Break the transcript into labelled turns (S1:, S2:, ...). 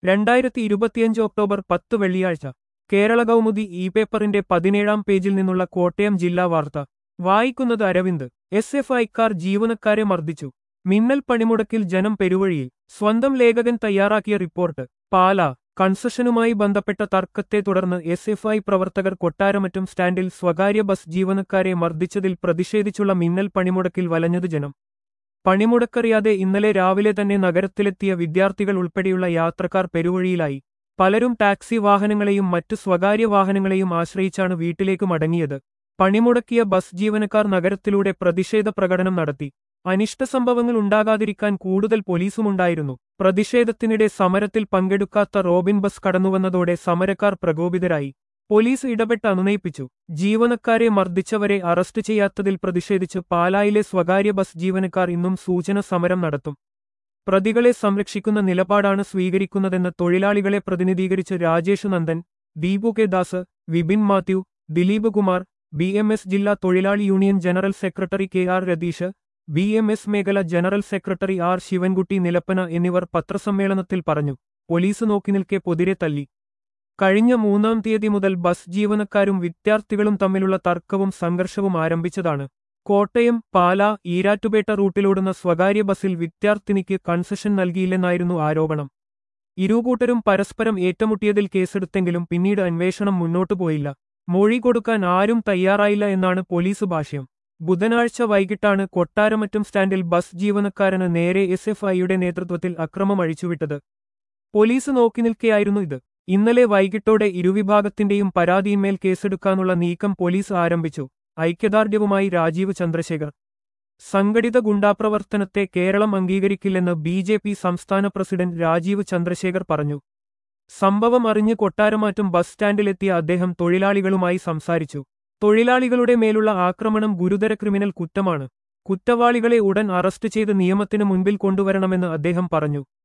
S1: 2025 October 10 വെള്ളിയാഴ്ച കേരള കൗമുദി പേപ്പറിന്റെ 17-ാം പേജിൽ നിന്നുള്ള കോട്ടയം ജില്ലാ വാർത്ത വായിക്കുന്നത് അരവിന്ദ്. SFIക്കാർ ജീവനക്കാരെ മർദ്ദിച്ചു. മിന്നൽ പണിമുടക്കിൽ ജനം പെരുവഴിയിൽ. സ്വന്തം ലേഖകൻ തയ്യാറാക്കിയ റിപ്പോർട്ട്. പാലാ. കൺസഷനുമായി ബന്ധപ്പെട്ട തർക്കത്തെ തുടർന്ന് SFI പ്രവർത്തകർ കൊട്ടാരമറ്റം സ്റ്റാൻഡിൽ സ്വകാര്യ ബസ് ജീവനക്കാരെ മർദ്ദിച്ചതിൽ പ്രതിഷേധിച്ചുള്ള മിന്നൽ പണിമുടക്കിൽ വലഞ്ഞത് ജനം. പണിമുടക്കറിയാതെ ഇന്നലെ രാവിലെ തന്നെ നഗരത്തിലെത്തിയ വിദ്യാർത്ഥികൾ ഉൾപ്പെടെയുള്ള യാത്രക്കാർ പെരുവഴിയിലായി. പലരും ടാക്സി വാഹനങ്ങളെയും മറ്റു സ്വകാര്യ വാഹനങ്ങളെയും ആശ്രയിച്ചാണ് വീട്ടിലേക്ക് മടങ്ങിയത്. പണിമുടക്കിയ ബസ് ജീവനക്കാർ നഗരത്തിലൂടെ പ്രതിഷേധ പ്രകടനം നടത്തി. അനിഷ്ട സംഭവങ്ങൾ ഉണ്ടാകാതിരിക്കാൻ കൂടുതൽ പോലീസുമുണ്ടായിരുന്നു. പ്രതിഷേധത്തിനിടെ സമരത്തിൽ പങ്കെടുക്കാത്ത റോബിൻ ബസ് കടന്നുവന്നതോടെ സമരക്കാർ പ്രകോപിതരായി. പോലീസ് ഇടപെട്ട് അനുനയിപ്പിച്ചു. ജീവനക്കാരെ മർദ്ദിച്ചവരെ അറസ്റ്റ് ചെയ്യാത്തതിൽ പ്രതിഷേധിച്ച് പാലായിലെ സ്വകാര്യ ബസ് ജീവനക്കാർ ഇന്നും സൂചന സമരം നടത്തും. പ്രതികളെ സംരക്ഷിക്കുന്ന നിലപാടാണ് സ്വീകരിക്കുന്നതെന്ന് തൊഴിലാളികളെ പ്രതിനിധീകരിച്ച് രാജേഷ് നന്ദൻ, ദീപു കെ ദാസ്, വിപിൻ മാത്യു, ദിലീപ് കുമാർ, BMS ജില്ലാ തൊഴിലാളി union general secretary KR Ratheesh, BMS മേഖല ജനറൽ സെക്രട്ടറി R ശിവൻകുട്ടി നിലപ്പന എന്നിവർ പത്രസമ്മേളനത്തിൽ പറഞ്ഞു. പോലീസ് നോക്കിനിൽക്കെ പൊതിരെ തല്ലി. കഴിഞ്ഞ 3-ാം തീയതി മുതൽ ബസ് ജീവനക്കാരും വിദ്യാർത്ഥികളും തമ്മിലുള്ള തർക്കവും സംഘർഷവും ആരംഭിച്ചതാണ്. കോട്ടയം, പാലാ, ഈരാറ്റുപേട്ട റൂട്ടിലോടുന്ന സ്വകാര്യ ബസിൽ വിദ്യാർത്ഥിനിക്ക് കൺസഷൻ നൽകിയില്ലെന്നായിരുന്നു ആരോപണം. ഇരുകൂട്ടരും പരസ്പരം ഏറ്റുമുട്ടിയതിൽ കേസെടുത്തെങ്കിലും പിന്നീട് അന്വേഷണം മുന്നോട്ടുപോയില്ല. മൊഴി കൊടുക്കാൻ ആരും തയ്യാറായില്ല എന്നാണ് പോലീസ് ഭാഷ്യം. ബുധനാഴ്ച വൈകിട്ടാണ് കൊട്ടാരമറ്റം സ്റ്റാൻഡിൽ ബസ് ജീവനക്കാരന് നേരെ SFIയുടെ നേതൃത്വത്തിൽ അക്രമം അഴിച്ചുവിട്ടത്. പോലീസ് നോക്കിനിൽക്കെയായിരുന്നു ഇത്. ഇന്നലെ വൈകിട്ടോടെ ഇരുവിഭാഗത്തിന്റെയും പരാതിയിന്മേൽ കേസെടുക്കാനുള്ള നീക്കം പോലീസ് ആരംഭിച്ചു. ഐക്യദാർഢ്യവുമായി രാജീവ് ചന്ദ്രശേഖർ. സംഘടിത ഗുണ്ടാപ്രവർത്തനത്തെ കേരളം അംഗീകരിക്കില്ലെന്ന് BJP സംസ്ഥാന പ്രസിഡന്റ് രാജീവ് ചന്ദ്രശേഖർ പറഞ്ഞു. സംഭവം അറിഞ്ഞ് കൊട്ടാരമറ്റം ബസ് സ്റ്റാൻഡിലെത്തിയ അദ്ദേഹം തൊഴിലാളികളുമായി സംസാരിച്ചു. തൊഴിലാളികളുടെ മേലുള്ള ആക്രമണം ഗുരുതര ക്രിമിനൽ കുറ്റമാണ്. കുറ്റവാളികളെ ഉടൻ അറസ്റ്റ് ചെയ്ത് നിയമത്തിന് മുൻപിൽ കൊണ്ടുവരണമെന്ന് അദ്ദേഹം പറഞ്ഞു.